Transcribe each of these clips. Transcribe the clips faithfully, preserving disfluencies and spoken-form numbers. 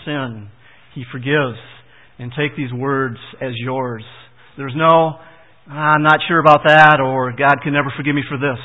sin, He forgives. And take these words as yours. There's no, I'm not sure about that, or God can never forgive me for this.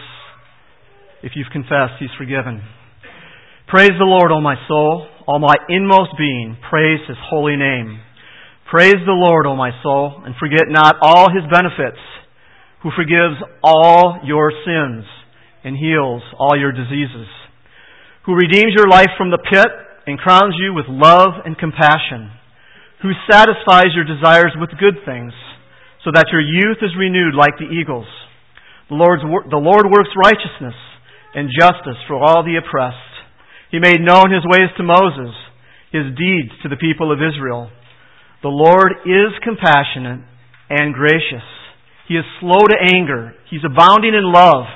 If you've confessed, He's forgiven. Praise the Lord, O my soul, all my inmost being, praise His holy name. Praise the Lord, O my soul, and forget not all His benefits, who forgives all your sins and heals all your diseases, who redeems your life from the pit and crowns you with love and compassion, who satisfies your desires with good things, so that your youth is renewed like the eagles. The Lord's, the Lord works righteousness and justice for all the oppressed. He made known His ways to Moses, His deeds to the people of Israel. The Lord is compassionate and gracious. He is slow to anger. He's abounding in love.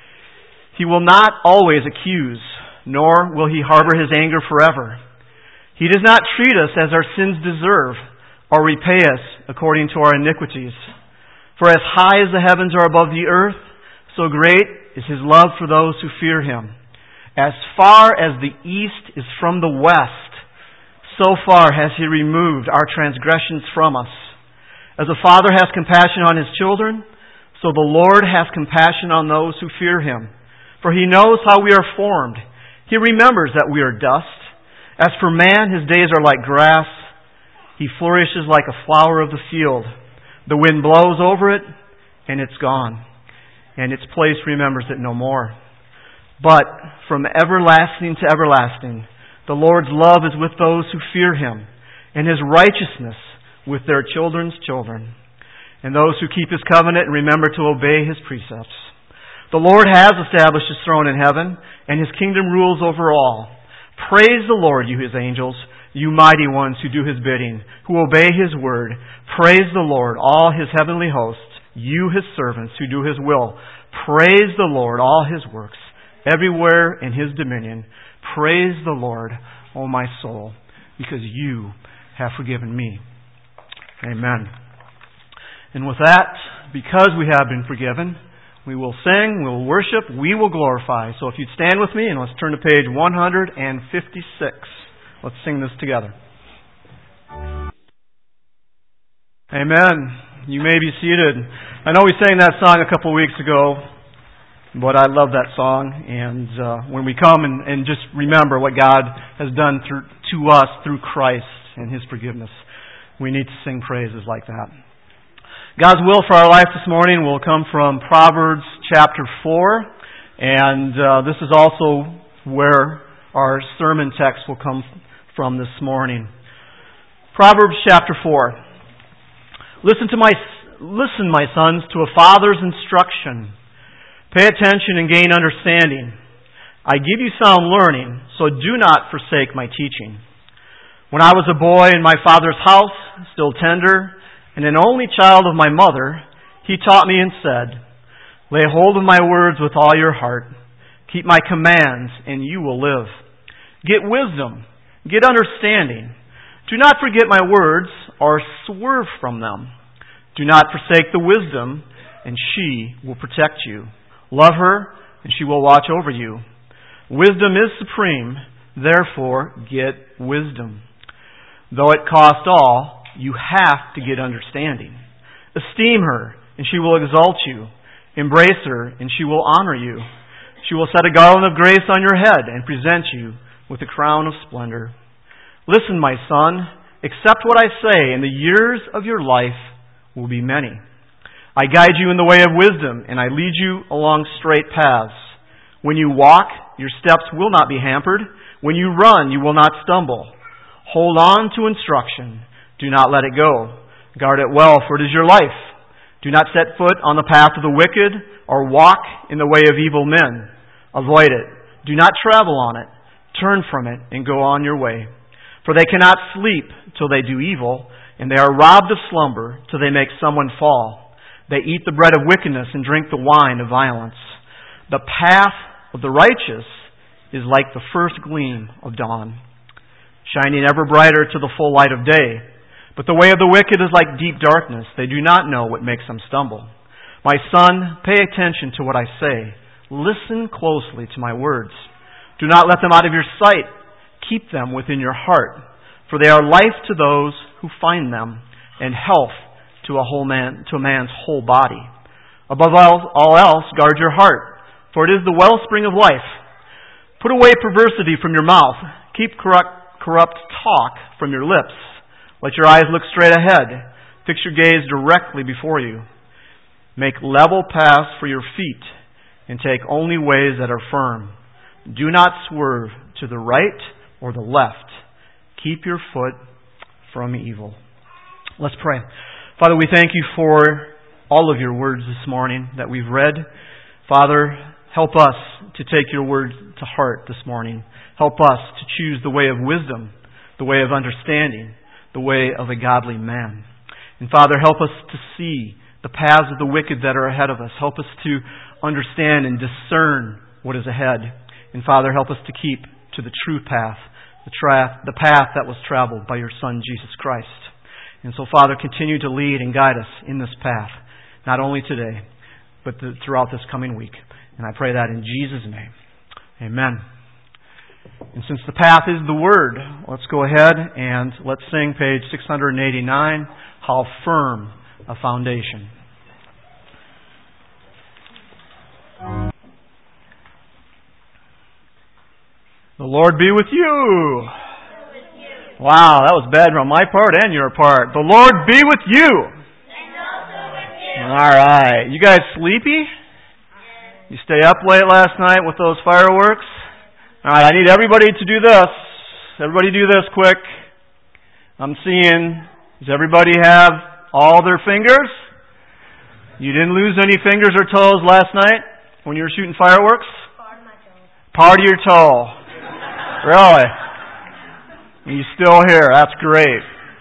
He will not always accuse, nor will He harbor His anger forever. He does not treat us as our sins deserve, or repay us according to our iniquities. For as high as the heavens are above the earth, so great is His love for those who fear Him. As far as the east is from the west, so far has He removed our transgressions from us. As a father has compassion on his children, so the Lord has compassion on those who fear Him. For He knows how we are formed. He remembers that we are dust. As for man, his days are like grass. He flourishes like a flower of the field. The wind blows over it, and it's gone, and its place remembers it no more. But from everlasting to everlasting, the Lord's love is with those who fear Him, and His righteousness with their children's children, and those who keep His covenant and remember to obey His precepts. The Lord has established His throne in heaven, and His kingdom rules over all. Praise the Lord, you His angels, you mighty ones who do His bidding, who obey His word. Praise the Lord, all His heavenly hosts, you His servants who do His will. Praise the Lord, all His works, everywhere in His dominion. Praise the Lord, O my soul, because you have forgiven me. Amen. And with that, because we have been forgiven, we will sing, we will worship, we will glorify. So if you'd stand with me, and let's turn to page one fifty-six. Let's sing this together. Amen. You may be seated. I know we sang that song a couple weeks ago, but I love that song. And uh, when we come and, and just remember what God has done through, to us through Christ and His forgiveness, we need to sing praises like that. God's will for our life this morning will come from Proverbs chapter four, and uh, this is also where our sermon text will come from this morning. Proverbs chapter four. Listen to my listen, my sons, to a father's instruction. Pay attention and gain understanding. I give you sound learning, so do not forsake my teaching. When I was a boy in my father's house, still tender, and an only child of my mother, He taught me and said, lay hold of my words with all your heart. Keep my commands, and you will live. Get wisdom. Get understanding. Do not forget my words, or swerve from them. Do not forsake the wisdom, and she will protect you. Love her, and she will watch over you. Wisdom is supreme, therefore get wisdom. Though it cost all, you have to get understanding. Esteem her, and she will exalt you. Embrace her, and she will honor you. She will set a garland of grace on your head and present you with a crown of splendor. Listen, my son, accept what I say, and the years of your life will be many. I guide you in the way of wisdom, and I lead you along straight paths. When you walk, your steps will not be hampered. When you run, you will not stumble. Hold on to instruction. Do not let it go. Guard it well, for it is your life. Do not set foot on the path of the wicked, or walk in the way of evil men. Avoid it. Do not travel on it. Turn from it and go on your way. For they cannot sleep till they do evil, and they are robbed of slumber till they make someone fall. They eat the bread of wickedness and drink the wine of violence. The path of the righteous is like the first gleam of dawn, shining ever brighter to the full light of day. But the way of the wicked is like deep darkness. They do not know what makes them stumble. My son, pay attention to what I say. Listen closely to my words. Do not let them out of your sight. Keep them within your heart. for they are life to those who find them, and health to a whole man, to a man's whole body. Above all, all else, guard your heart, for it is the wellspring of life. Put away perversity from your mouth. Keep corrupt, corrupt talk from your lips. Let your eyes look straight ahead. Fix your gaze directly before you. Make level paths for your feet, and take only ways that are firm. Do not swerve to the right or the left. Keep your foot from evil. Let's pray. Father, we thank you for all of your words this morning that we've read. Father, help us to take your words to heart this morning. Help us to choose the way of wisdom, the way of understanding, the way of a godly man. And Father, help us to see the paths of the wicked that are ahead of us. Help us to understand and discern what is ahead. And Father, help us to keep to the true path, the, tra- the path that was traveled by your Son, Jesus Christ. And so, Father, continue to lead and guide us in this path, not only today, but the, throughout this coming week. And I pray that in Jesus' name. Amen. And since the path is the Word, let's go ahead and let's sing page six eighty-nine, How Firm a Foundation. The Lord be with you. Wow, that was bad on my part and your part. The Lord be with you. And also with you. All right. You guys sleepy? You stay up late last night with those fireworks? All right, I need everybody to do this. Everybody do this quick. I'm seeing, does everybody have all their fingers? You didn't lose any fingers or toes last night when you were shooting fireworks? Part of my toe. Part of your toe. Really? You still here. That's great.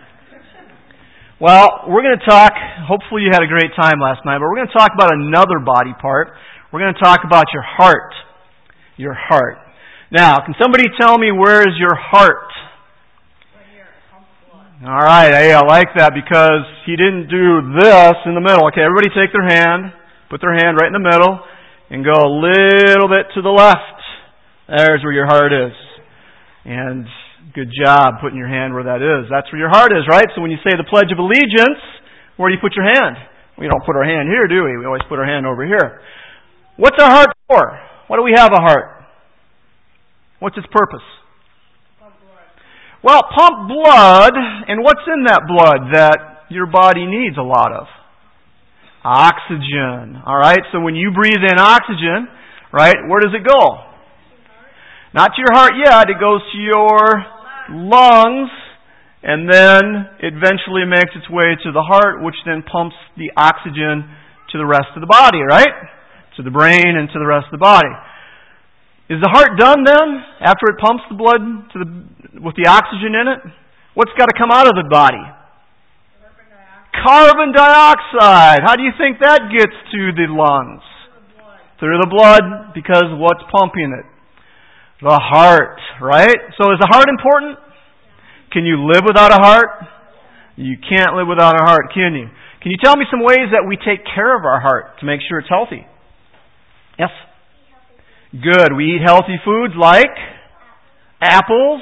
Well, we're going to talk, hopefully you had a great time last night, but we're going to talk about another body part. We're going to talk about your heart. Your heart. Now, can somebody tell me where is your heart? Right here. All right. Hey, I like that because he didn't do this in the middle. Okay, everybody take their hand, put their hand right in the middle, and go a little bit to the left. There's where your heart is. And good job putting your hand where that is. That's where your heart is, right? So when you say the Pledge of Allegiance, where do you put your hand? We don't put our hand here, do we? We always put our hand over here. What's our heart for? Why do we have a heart? What's its purpose? Pump blood. Well, pump blood, and what's in that blood that your body needs a lot of? Oxygen. All right, so when you breathe in oxygen, right, where does it go? Not to your heart yet. It goes to your lungs, and then it eventually makes its way to the heart, which then pumps the oxygen to the rest of the body, right? To the brain and to the rest of the body. Is the heart done then, after it pumps the blood to the, with the oxygen in it? What's got to come out of the body? Carbon dioxide. Carbon dioxide. How do you think that gets to the lungs? Through the blood. Through the blood, because what's pumping it? The heart, right? So is the heart important? Can you live without a heart? You can't live without a heart, can you? Can you tell me some ways that we take care of our heart to make sure it's healthy? Yes? Good. We eat healthy foods like apples.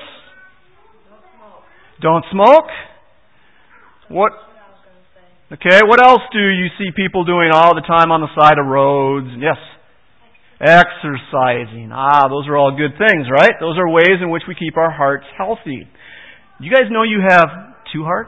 Don't smoke. What? Okay, what else do you see people doing all the time on the side of roads? Yes? Exercising. Ah, those are all good things, right? Those are ways in which we keep our hearts healthy. You guys know you have two hearts?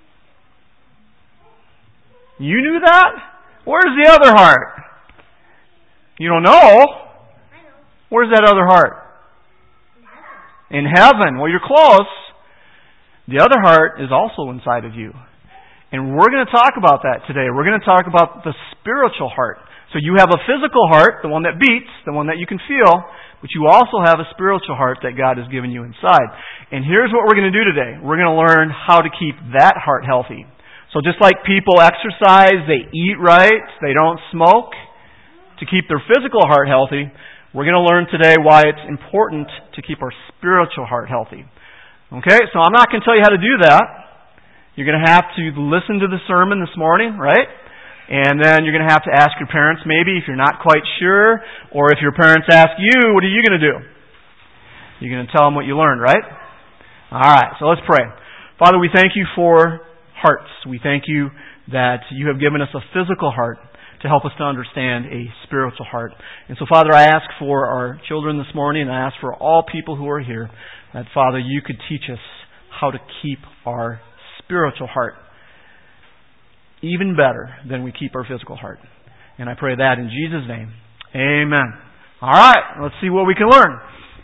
You knew that? Where's the other heart? You don't know? I know. Where's that other heart? In heaven. In heaven. Well, you're close. The other heart is also inside of you. And we're going to talk about that today. We're going to talk about the spiritual heart. So you have a physical heart, the one that beats, the one that you can feel, but you also have a spiritual heart that God has given you inside. And here's what we're going to do today. We're going to learn how to keep that heart healthy. So just like people exercise, they eat right, they don't smoke, to keep their physical heart healthy, we're going to learn today why it's important to keep our spiritual heart healthy. Okay, so I'm not going to tell you how to do that. You're going to have to listen to the sermon this morning, right? And then you're going to have to ask your parents maybe if you're not quite sure, or if your parents ask you, what are you going to do? You're going to tell them what you learned, right? All right, so let's pray. Father, we thank you for hearts. We thank you that you have given us a physical heart to help us to understand a spiritual heart. And so, Father, I ask for our children this morning, and I ask for all people who are here, that, Father, you could teach us how to keep our spiritual heart even better than we keep our physical heart. And I pray that in Jesus' name. Amen. All right, let's see what we can learn.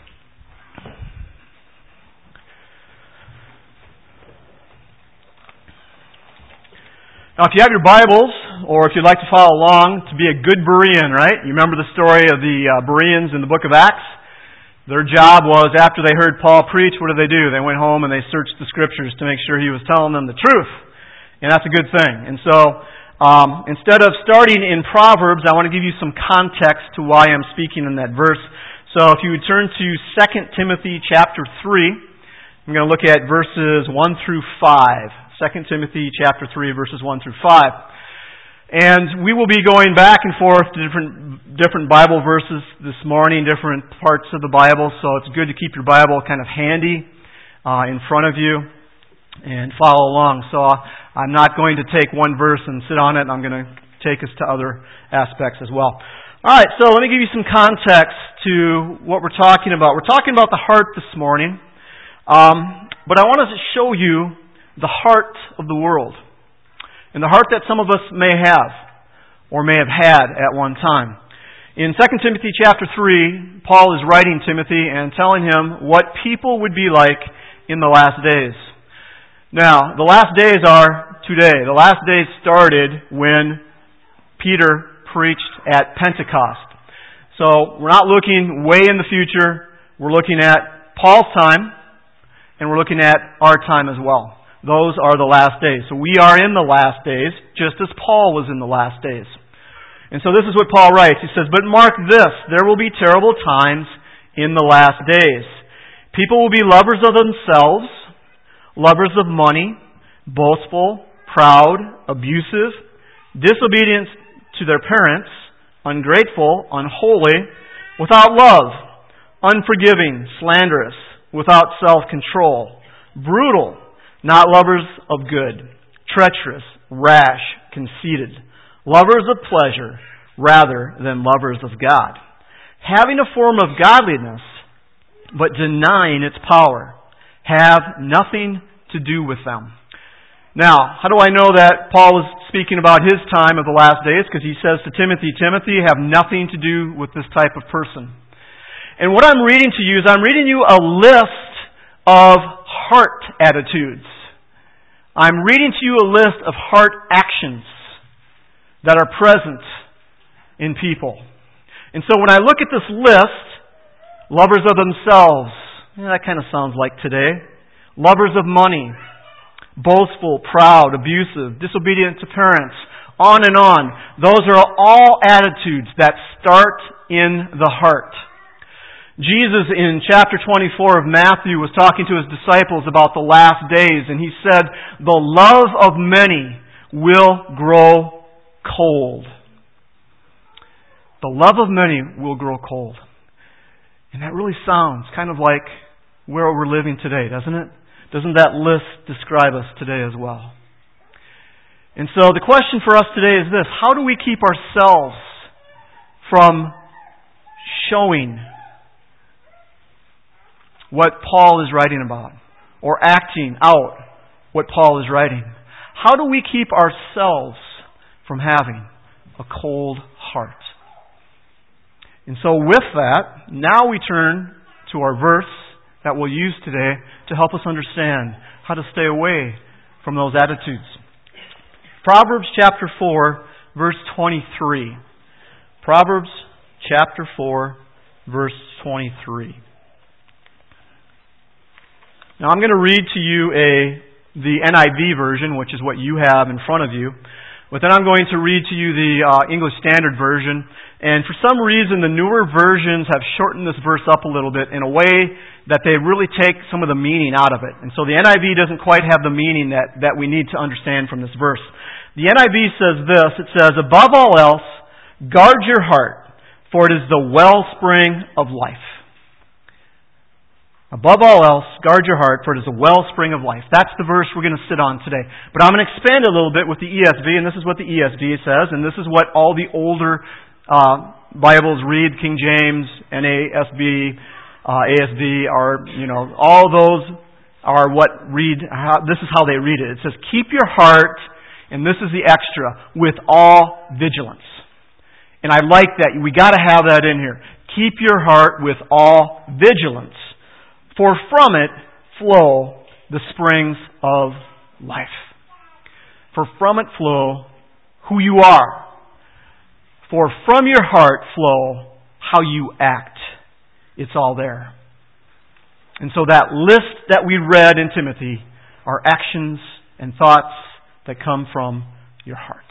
Now, if you have your Bibles, or if you'd like to follow along, to be a good Berean, right? You remember the story of the uh, Bereans in the book of Acts? Their job was, after they heard Paul preach, what did they do? They went home and they searched the Scriptures to make sure he was telling them the truth. And that's a good thing. And so, um, instead of starting in Proverbs, I want to give you some context to why I'm speaking in that verse. So if you would turn to Second Timothy chapter three, I'm going to look at verses one through five. Second Timothy chapter three, verses one through five. And we will be going back and forth to different different Bible verses this morning, different parts of the Bible, so it's good to keep your Bible kind of handy uh, in front of you and follow along. So uh, I'm not going to take one verse and sit on it. I'm going to take us to other aspects as well. All right, so let me give you some context to what we're talking about. We're talking about the heart this morning, um, but I want to show you the heart of the world, and the heart that some of us may have or may have had at one time. In Second Timothy chapter three, Paul is writing Timothy and telling him what people would be like in the last days. Now, the last days are today. The last days started when Peter preached at Pentecost. So we're not looking way in the future. We're looking at Paul's time, and we're looking at our time as well. Those are the last days. So we are in the last days, just as Paul was in the last days. And so this is what Paul writes. He says, "But mark this, there will be terrible times in the last days. People will be lovers of themselves, lovers of money, boastful, proud, abusive, disobedient to their parents, ungrateful, unholy, without love, unforgiving, slanderous, without self-control, brutal, not lovers of good, treacherous, rash, conceited, lovers of pleasure rather than lovers of God, having a form of godliness, but denying its power, have nothing to do with them." Now, how do I know that Paul was speaking about his time of the last days? Because he says to Timothy, Timothy, have nothing to do with this type of person. And what I'm reading to you is I'm reading you a list of heart attitudes. I'm reading to you a list of heart actions that are present in people. And so when I look at this list, lovers of themselves, yeah, that kind of sounds like today. Lovers of money, boastful, proud, abusive, disobedient to parents, on and on. Those are all attitudes that start in the heart. Jesus in chapter twenty-four of Matthew was talking to his disciples about the last days, and he said, "The love of many will grow cold." The love of many will grow cold. And that really sounds kind of like where we're living today, doesn't it? Doesn't that list describe us today as well? And so the question for us today is this: how do we keep ourselves from showing what Paul is writing about, or acting out what Paul is writing? How do we keep ourselves from having a cold heart? And so with that, now we turn to our verse that we'll use today to help us understand how to stay away from those attitudes. Proverbs chapter four, verse twenty-three. Proverbs chapter four, verse twenty-three. Now I'm going to read to you a the N I V version, which is what you have in front of you. But then I'm going to read to you the uh, English Standard Version. And for some reason, the newer versions have shortened this verse up a little bit in a way that they really take some of the meaning out of it. And so the N I V doesn't quite have the meaning that, that we need to understand from this verse. The N I V says this. It says, "Above all else, guard your heart, for it is the wellspring of life." Above all else, guard your heart, for it is a wellspring of life. That's the verse we're going to sit on today. But I'm going to expand a little bit with the E S V, and this is what the E S V says, and this is what all the older uh, Bibles read, King James, N A S B, uh, A S V, are, you know, all those are what read, how, this is how they read it. It says, keep your heart, and this is the extra, with all vigilance. And I like that. We got to have that in here. Keep your heart with all vigilance, for from it flow the springs of life. For from it flow who you are. For from your heart flow how you act. It's all there. And so that list that we read in Timothy are actions and thoughts that come from your heart.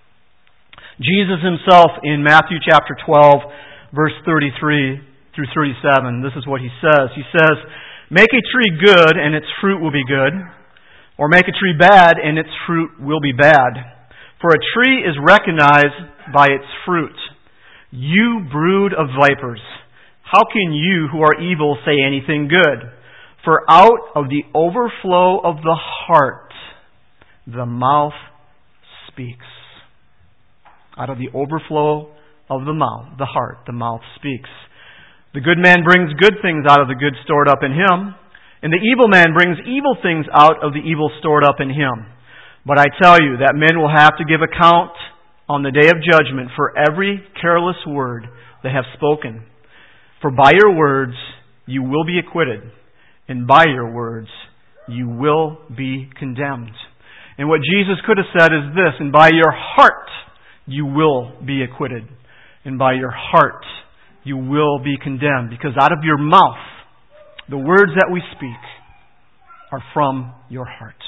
Jesus himself in Matthew chapter twelve, verse thirty-three through thirty-seven, this is what he says. He says, make a tree good and its fruit will be good, or make a tree bad and its fruit will be bad. For a tree is recognized by its fruit. You brood of vipers, how can you who are evil say anything good? For out of the overflow of the heart, the mouth speaks. Out of the overflow of the mouth, the heart, the mouth speaks. The good man brings good things out of the good stored up in him, and the evil man brings evil things out of the evil stored up in him. But I tell you that men will have to give account on the day of judgment for every careless word they have spoken. For by your words you will be acquitted, and by your words you will be condemned. And what Jesus could have said is this, and by your heart you will be acquitted, and by your heart you will be condemned, because out of your mouth the words that we speak are from your heart.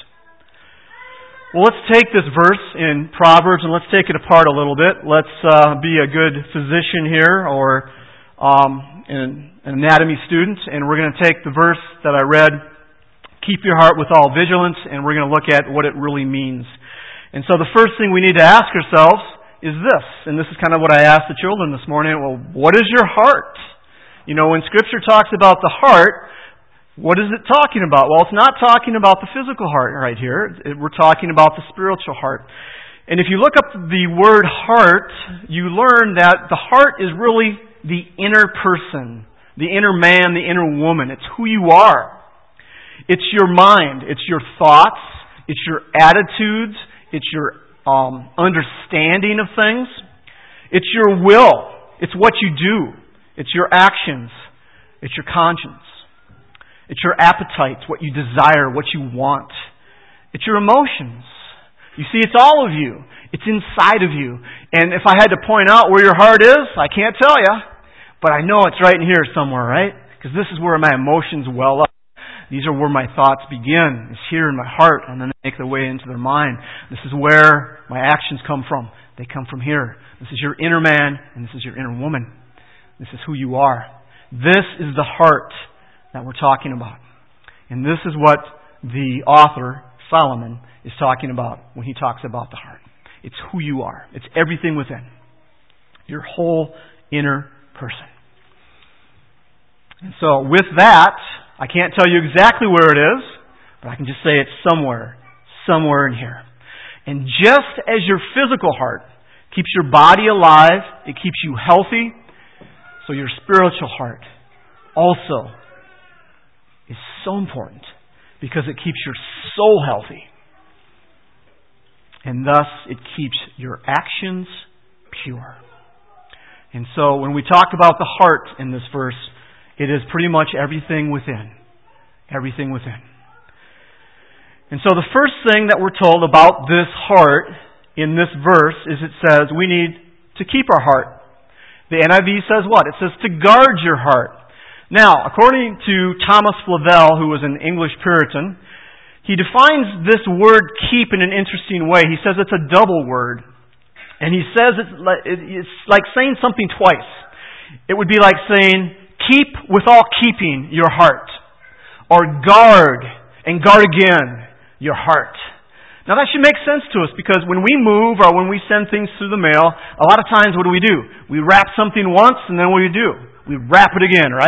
Well, let's take this verse in Proverbs and let's take it apart a little bit. Let's uh, be a good physician here, or um, an, an anatomy student, and we're going to take the verse that I read, keep your heart with all vigilance, and we're going to look at what it really means. And so the first thing we need to ask ourselves is this, and this is kind of what I asked the children this morning. Well, what is your heart? You know, when Scripture talks about the heart, what is it talking about? Well, it's not talking about the physical heart right here. We're talking about the spiritual heart. And if you look up the word heart, you learn that the heart is really the inner person, the inner man, the inner woman. It's who you are. It's your mind. It's your thoughts. It's your attitudes. It's your um, understanding of things. It's your will. It's what you do. It's your actions. It's your conscience. It's your appetites, what you desire, what you want. It's your emotions. You see, it's all of you. It's inside of you. And if I had to point out where your heart is, I can't tell you. But I know it's right in here somewhere, right? Because this is where my emotions well up. These are where my thoughts begin. It's here in my heart, and then they make their way into their mind. This is where my actions come from. They come from here. This is your inner man, and this is your inner woman. This is who you are. This is the heart that we're talking about. And this is what the author, Solomon, is talking about when he talks about the heart. It's who you are. It's everything within. Your whole inner person. And so with that, I can't tell you exactly where it is, but I can just say it's somewhere, somewhere in here. And just as your physical heart keeps your body alive, it keeps you healthy, so your spiritual heart also is so important because it keeps your soul healthy. And thus, it keeps your actions pure. And so, when we talk about the heart in this verse, it is pretty much everything within. Everything within. And so, the first thing that we're told about this heart in this verse is it says we need to keep our heart. The N I V says what? It says to guard your heart. Now, according to Thomas Flavel, who was an English Puritan, he defines this word keep in an interesting way. He says it's a double word. And he says it's like, it's like saying something twice. It would be like saying, keep with all keeping your heart. Or guard and guard again your heart. Now that should make sense to us because when we move or when we send things through the mail, a lot of times what do we do? We wrap something once and then what do we do? We wrap it again, right?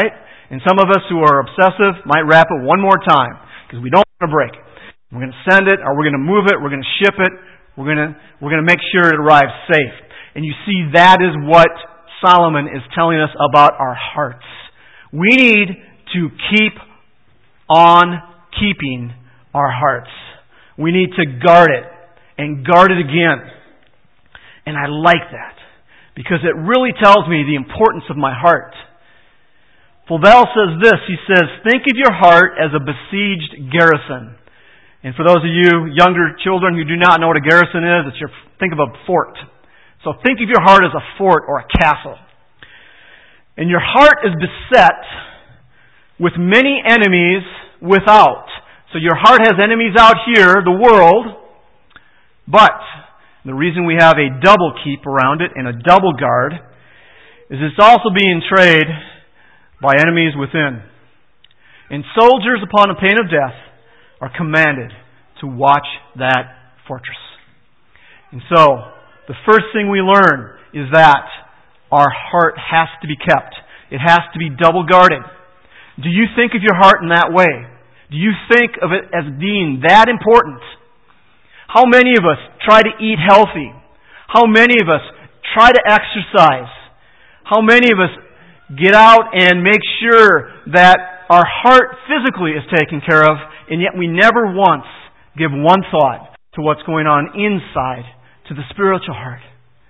And some of us who are obsessive might wrap it one more time because we don't want to break it. We're going to send it, or we're going to move it, we're going to ship it, we're going to, we're going to make sure it arrives safe. And you see, that is what Solomon is telling us about our hearts. We need to keep on keeping our hearts. We need to guard it and guard it again. And I like that because it really tells me the importance of my heart. Flavel says this, he says, think of your heart as a besieged garrison. And for those of you younger children who do not know what a garrison is, it's your, think of a fort. So think of your heart as a fort or a castle. And your heart is beset with many enemies without. So your heart has enemies out here, the world, but the reason we have a double keep around it and a double guard is it's also being trayed by enemies within. And soldiers upon the pain of death are commanded to watch that fortress. And so, the first thing we learn is that our heart has to be kept. It has to be double guarded. Do you think of your heart in that way? Do you think of it as being that important? How many of us try to eat healthy? How many of us try to exercise? How many of us get out and make sure that our heart physically is taken care of, and yet we never once give one thought to what's going on inside, to the spiritual heart?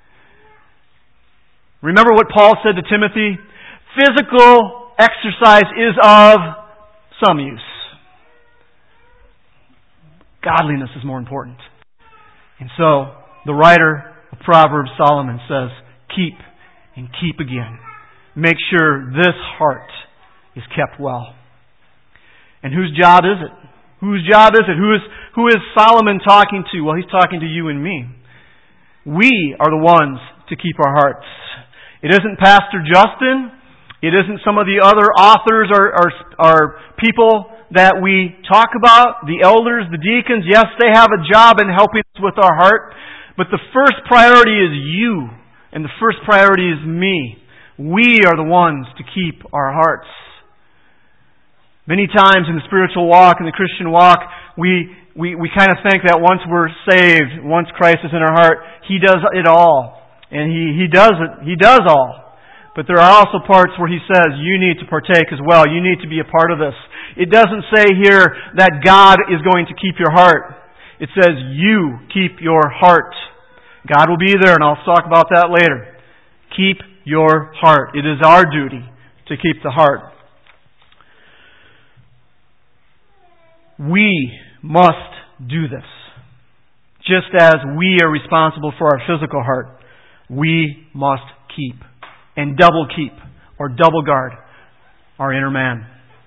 Remember what Paul said to Timothy? Physical exercise is of some use. Godliness is more important. And so, the writer of Proverbs, Solomon, says, keep and keep again. Make sure this heart is kept well. And whose job is it? Whose job is it? Who is, who is Solomon talking to? Well, he's talking to you and me. We are the ones to keep our hearts. It isn't Pastor Justin. It isn't some of the other authors or, or, or people that we talk about. The elders, the deacons, yes, they have a job in helping us with our heart. But the first priority is you. And the first priority is me. We are the ones to keep our hearts. Many times in the spiritual walk, in the Christian walk, we, we, we kind of think that once we're saved, once Christ is in our heart, He does it all. And He, he does it. He does all. But there are also parts where He says, you need to partake as well. You need to be a part of this. It doesn't say here that God is going to keep your heart. It says you keep your heart. God will be there, and I'll talk about that later. Keep your heart. It is our duty to keep the heart. We must do this. Just as we are responsible for our physical heart, we must keep and double keep or double guard our inner man.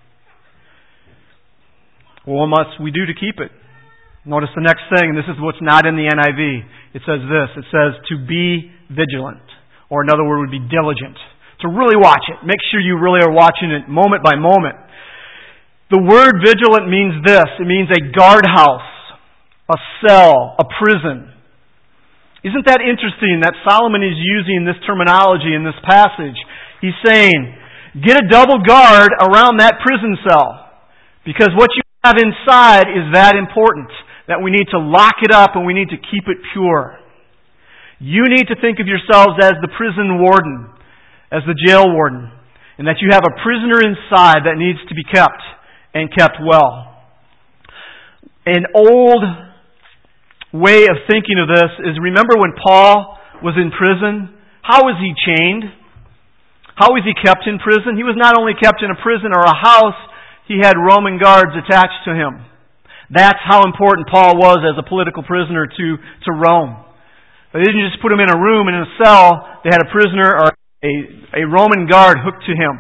Well, what must we do to keep it? Notice the next thing, and this is what's not in the N I V. It says this. It says to be vigilant. Or another word would be diligent. To really watch it. Make sure you really are watching it moment by moment. The word vigilant means this. It means a guardhouse, a cell, a prison. Isn't that interesting that Solomon is using this terminology in this passage? He's saying, get a double guard around that prison cell. Because what you have inside is that important. That we need to lock it up and we need to keep it pure. You need to think of yourselves as the prison warden, as the jail warden, and that you have a prisoner inside that needs to be kept and kept well. An old way of thinking of this is, remember when Paul was in prison? How was he chained? How was he kept in prison? He was not only kept in a prison or a house, he had Roman guards attached to him. That's how important Paul was as a political prisoner to, to Rome. They didn't just put him in a room and in a cell. They had a prisoner or a, a Roman guard hooked to him.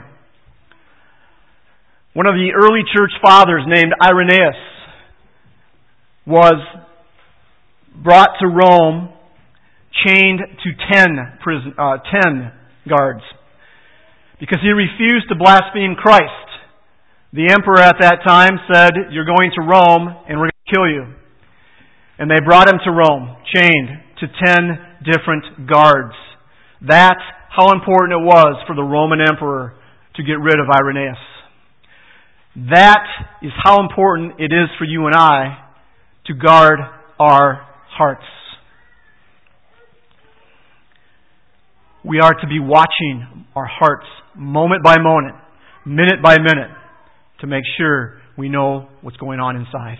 One of the early church fathers named Irenaeus was brought to Rome, chained to ten prison, uh, ten guards, because he refused to blaspheme Christ. The emperor at that time said, "You're going to Rome, and we're going to kill you." And they brought him to Rome, chained to ten different guards. That's how important it was for the Roman emperor to get rid of Irenaeus. That is how important it is for you and I to guard our hearts. We are to be watching our hearts moment by moment, minute by minute, to make sure we know what's going on inside.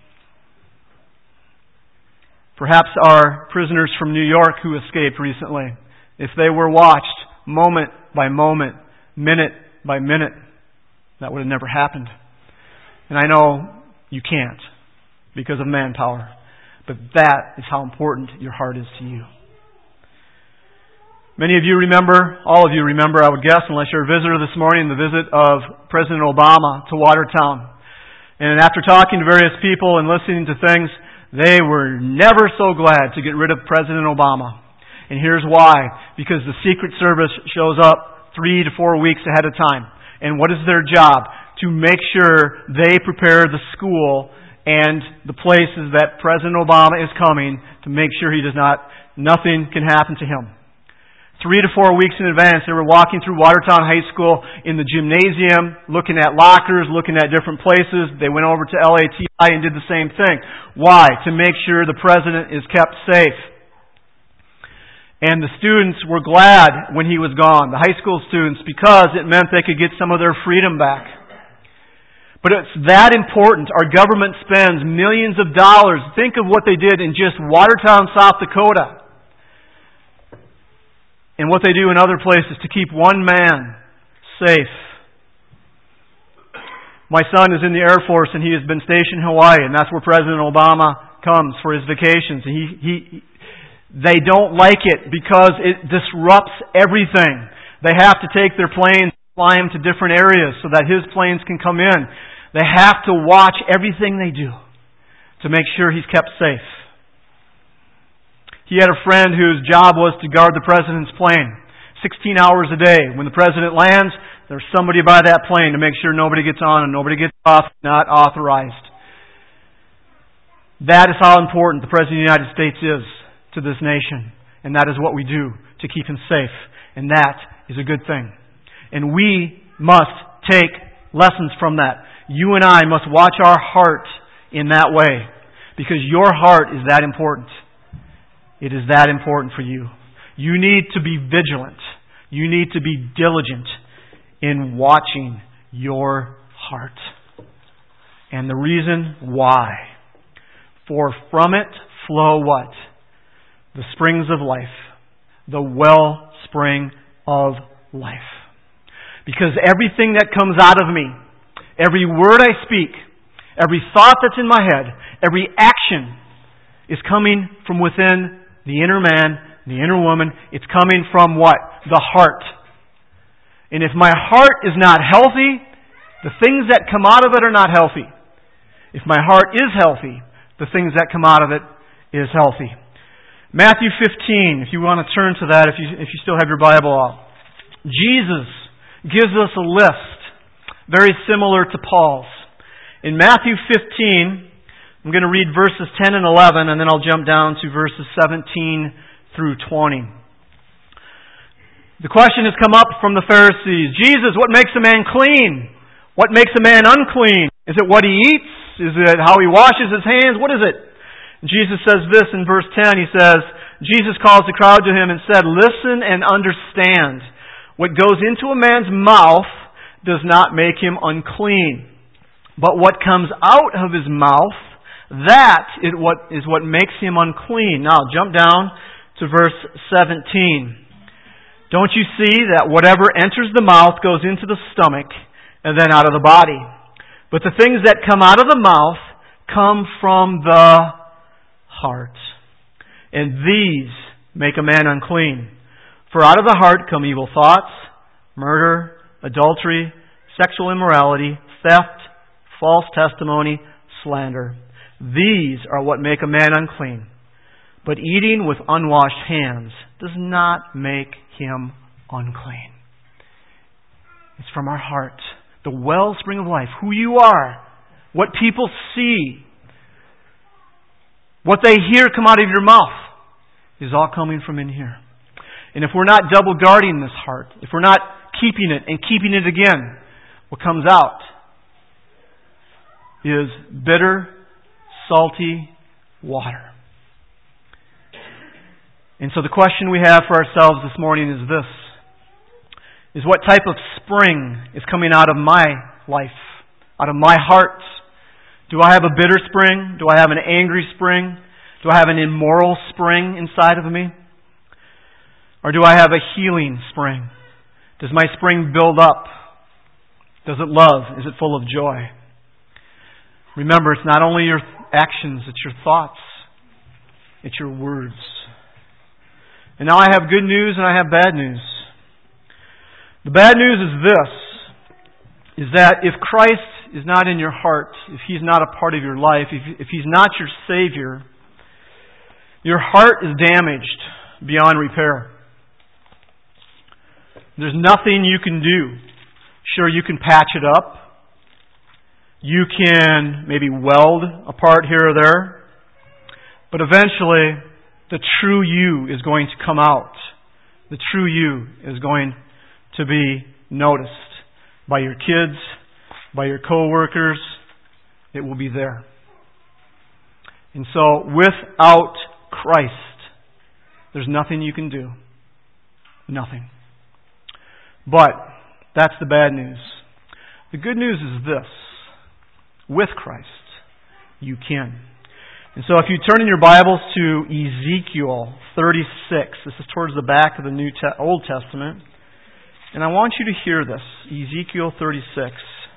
Perhaps our prisoners from New York who escaped recently, if they were watched moment by moment, minute by minute, that would have never happened. And I know you can't because of manpower, but that is how important your heart is to you. Many of you remember, all of you remember, I would guess, unless you're a visitor this morning, the visit of President Obama to Watertown. And after talking to various people and listening to things, they were never so glad to get rid of President Obama. And here's why. Because the Secret Service shows up three to four weeks ahead of time. And what is their job? To make sure they prepare the school and the places that President Obama is coming to make sure he does not, nothing can happen to him. Three to four weeks in advance, they were walking through Watertown High School in the gymnasium, looking at lockers, looking at different places. They went over to L A T I and did the same thing. Why? To make sure the president is kept safe. And the students were glad when he was gone, the high school students, because it meant they could get some of their freedom back. But it's that important. Our government spends millions of dollars. Think of what they did in just Watertown, South Dakota. And what they do in other places to keep one man safe. My son is in the Air Force and he has been stationed in Hawaii, and that's where President Obama comes for his vacations. He, he, they don't like it because it disrupts everything. They have to take their planes and fly them to different areas so that his planes can come in. They have to watch everything they do to make sure he's kept safe. He had a friend whose job was to guard the president's plane. sixteen hours a day. When the president lands, there's somebody by that plane to make sure nobody gets on and nobody gets off, not authorized. That is how important the President of the United States is to this nation. And that is what we do to keep him safe. And that is a good thing. And we must take lessons from that. You and I must watch our heart in that way. Because your heart is that important. It is that important for you. You need to be vigilant. You need to be diligent in watching your heart. And the reason why. For from it flow what? The springs of life. The wellspring of life. Because everything that comes out of me, every word I speak, every thought that's in my head, every action is coming from within the inner man, the inner woman. It's coming from what? The heart. And if my heart is not healthy, the things that come out of it are not healthy. If my heart is healthy, the things that come out of it is healthy. Matthew fifteen, if you want to turn to that, if you, if you still have your Bible out. Jesus gives us a list very similar to Paul's. In Matthew fifteen, I'm going to read verses ten and eleven, and then I'll jump down to verses seventeen through twenty. The question has come up from the Pharisees. Jesus, what makes a man clean? What makes a man unclean? Is it what he eats? Is it how he washes his hands? What is it? And Jesus says this in verse ten. He says, Jesus calls the crowd to him and said, listen and understand. What goes into a man's mouth does not make him unclean. But what comes out of his mouth, that is what, is what makes him unclean. Now, jump down to verse seventeen. Don't you see that whatever enters the mouth goes into the stomach and then out of the body? But the things that come out of the mouth come from the heart. And these make a man unclean. For out of the heart come evil thoughts, murder, adultery, sexual immorality, theft, false testimony, slander. These are what make a man unclean. But eating with unwashed hands does not make him unclean. It's from our heart. The wellspring of life. Who you are. What people see. What they hear come out of your mouth is all coming from in here. And if we're not double guarding this heart, if we're not keeping it and keeping it again, what comes out is bitter, salty water. And so the question we have for ourselves this morning is this, is what type of spring is coming out of my life, out of my heart? Do I have a bitter spring? Do I have an angry spring? Do I have an immoral spring inside of me? Or do I have a healing spring? Does my spring build up? Does it love? Is it full of joy? Remember, it's not only your actions, it's your thoughts. It's your words. And now I have good news and I have bad news. The bad news is this, is that if Christ is not in your heart, if He's not a part of your life, if, if He's not your Savior, your heart is damaged beyond repair. There's nothing you can do. Sure, you can patch it up. You can maybe weld a part here or there. But eventually, the true you is going to come out. The true you is going to be noticed by your kids, by your co-workers. It will be there. And so, without Christ, there's nothing you can do. Nothing. But that's the bad news. The good news is this. With Christ, you can. And so if you turn in your Bibles to Ezekiel thirty-six, this is towards the back of the New Te- Old Testament, and I want you to hear this. Ezekiel thirty-six.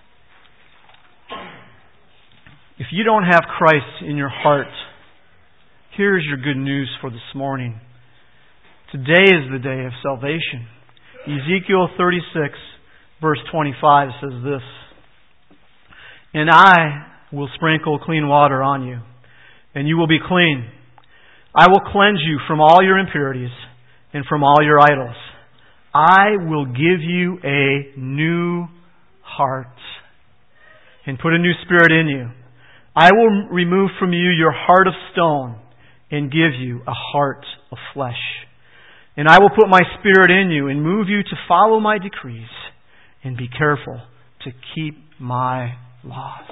If you don't have Christ in your heart, here's your good news for this morning. Today is the day of salvation. Ezekiel thirty-six, verse twenty-five says this, "And I will sprinkle clean water on you, and you will be clean. I will cleanse you from all your impurities and from all your idols. I will give you a new heart and put a new spirit in you. I will remove from you your heart of stone and give you a heart of flesh. And I will put my spirit in you and move you to follow my decrees and be careful to keep my laws."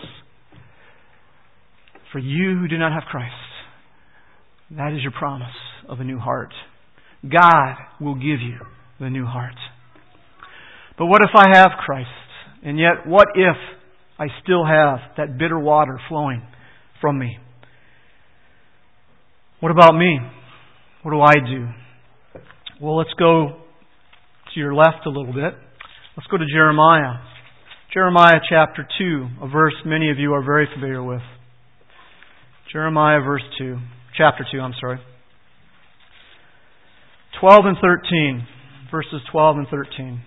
For you who do not have Christ, that is your promise of a new heart. God will give you the new heart. But what if I have Christ? And yet, what if I still have that bitter water flowing from me? What about me? What do I do? Well, let's go to your left a little bit. Let's go to Jeremiah. Jeremiah chapter two, a verse many of you are very familiar with. Jeremiah verse two, chapter two, I'm sorry. twelve and thirteen, verses twelve and thirteen.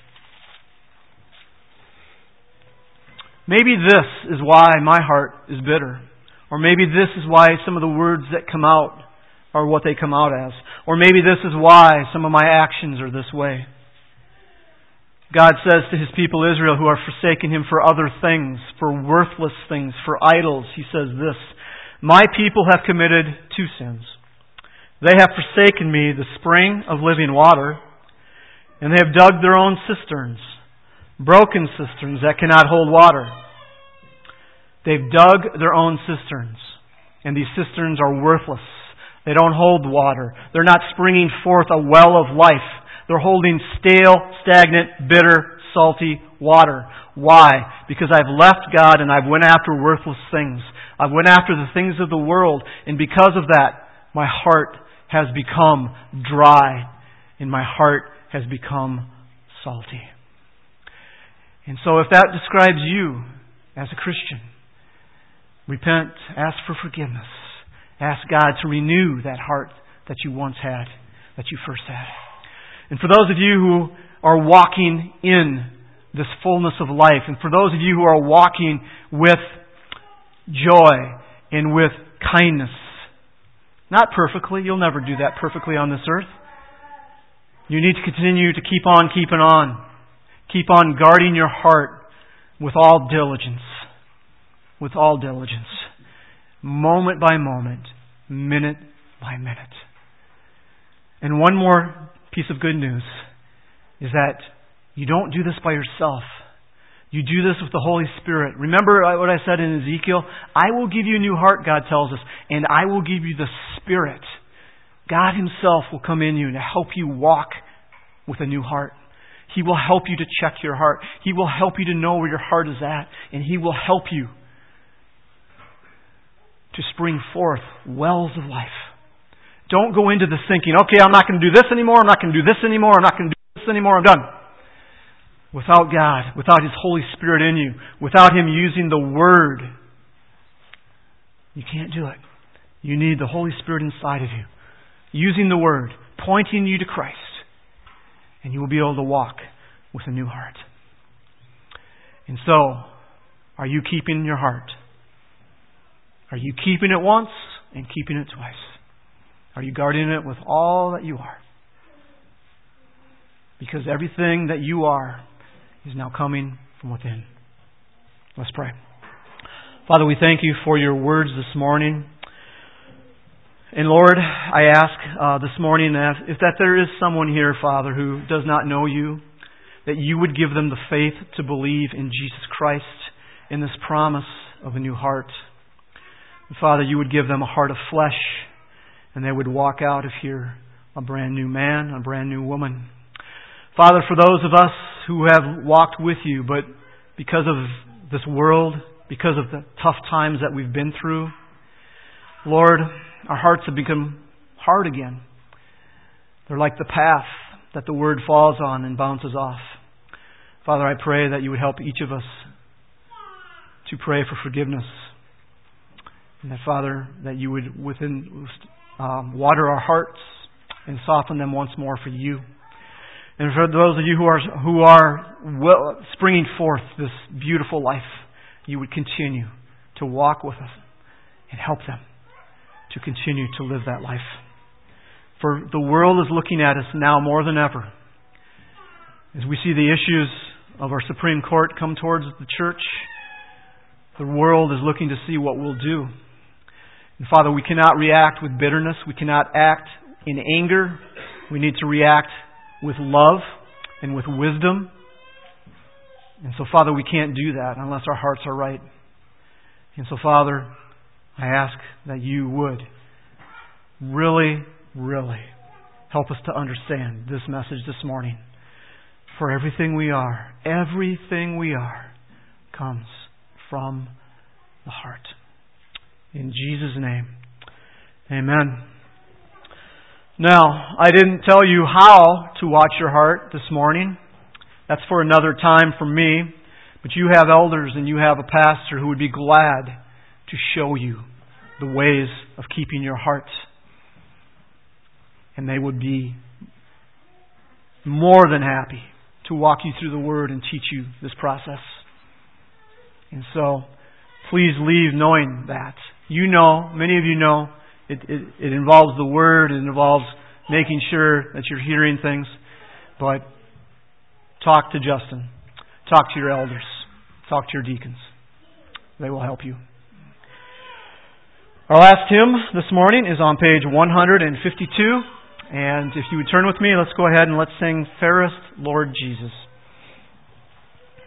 Maybe this is why my heart is bitter. Or maybe this is why some of the words that come out are what they come out as. Or maybe this is why some of my actions are this way. God says to His people Israel who are forsaking Him for other things, for worthless things, for idols, He says this, "My people have committed two sins. They have forsaken me, the spring of living water, and they have dug their own cisterns, broken cisterns that cannot hold water. They've dug their own cisterns, and these cisterns are worthless. They don't hold water. They're not springing forth a well of life. They're holding stale, stagnant, bitter, salty water. Why? Because I've left God and I've went after worthless things. I've went after the things of the world, and because of that, my heart has become dry, and my heart has become salty." And so if that describes you as a Christian, repent, ask for forgiveness. Ask God to renew that heart that you once had, that you first had. And for those of you who are walking in this fullness of life, and for those of you who are walking with joy and with kindness, not perfectly, you'll never do that perfectly on this earth. You need to continue to keep on keeping on. Keep on guarding your heart with all diligence. With all diligence. Moment by moment. Minute by minute. And one more piece of good news is that you don't do this by yourself. You do this with the Holy Spirit. Remember what I said in Ezekiel? I will give you a new heart, God tells us, and I will give you the Spirit. God Himself will come in you to help you walk with a new heart. He will help you to check your heart. He will help you to know where your heart is at, and He will help you to spring forth wells of life. Don't go into this thinking, okay, I'm not going to do this anymore, I'm not going to do this anymore, I'm not going to do this anymore, I'm done. Without God, without His Holy Spirit in you, without Him using the Word, you can't do it. You need the Holy Spirit inside of you, using the Word, pointing you to Christ, and you will be able to walk with a new heart. And so, are you keeping your heart? Are you keeping it once and keeping it twice? Are you guarding it with all that you are? Because everything that you are is now coming from within. Let's pray. Father, we thank You for Your words this morning. And Lord, I ask uh, this morning that if that there is someone here, Father, who does not know You, that You would give them the faith to believe in Jesus Christ, in this promise of a new heart. And Father, You would give them a heart of flesh, and they would walk out of here a brand new man, a brand new woman. Father, for those of us who have walked with You, but because of this world, because of the tough times that we've been through, Lord, our hearts have become hard again. They're like the path that the Word falls on and bounces off. Father, I pray that You would help each of us to pray for forgiveness. And that, Father, that You would within um, water our hearts and soften them once more for You. And for those of you who are who are well, springing forth this beautiful life, You would continue to walk with us and help them to continue to live that life. For the world is looking at us now more than ever. As we see the issues of our Supreme Court come towards the church, the world is looking to see what we'll do. And Father, we cannot react with bitterness. We cannot act in anger. We need to react with love and with wisdom. And so, Father, we can't do that unless our hearts are right. And so, Father, I ask that You would really, really help us to understand this message this morning. For everything we are, everything we are, comes from the heart. In Jesus' name, amen. Now, I didn't tell you how to watch your heart this morning. That's for another time from me. But you have elders and you have a pastor who would be glad to show you the ways of keeping your heart. And they would be more than happy to walk you through the Word and teach you this process. And so, please leave knowing that. You know, many of you know, it, it, it involves the Word, it involves making sure that you're hearing things. But talk to Justin. Talk to your elders. Talk to your deacons. They will help you. Our last hymn this morning is on page one fifty-two. And if you would turn with me, let's go ahead and let's sing Fairest Lord Jesus.